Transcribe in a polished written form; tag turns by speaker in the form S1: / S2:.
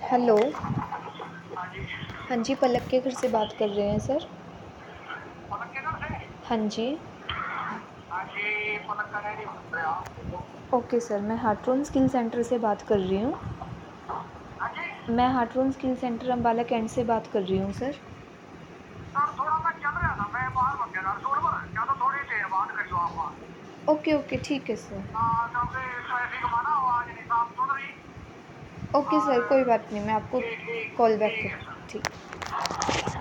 S1: Hello.
S2: हाँ जी।
S1: हाँ जी, पलक के घर से बात कर रहे हैं सर।
S2: पलक के घर से?
S1: हाँ जी।
S2: हाँ जी, पलक का डैडी बोल रहे हो आप?
S1: ओके सर, मैं हार्ट्रोन स्किल सेंटर से बात कर रही हूँ।
S2: हाँ जी।
S1: मैं Hartron skill centre Ambala cantt से बात कर रही हूँ सर।
S2: सर थोड़ा मैं चल रहा था, मैं बाहर बन गया था सूट पर, क्या तो थोड़ी देर बात करियो आप बात।
S1: ओके, ओके, ठीक है सर।
S2: हाँ, क्योंकि ट्रैफिक में ना आवाज नहीं साफ सुन रही।
S1: ओके सर,
S2: और
S1: कोई बात नहीं, मैं आपको
S2: ठीक ठीक
S1: कॉल बैक
S2: ठीक
S1: कर
S2: है सर।
S1: ठीक।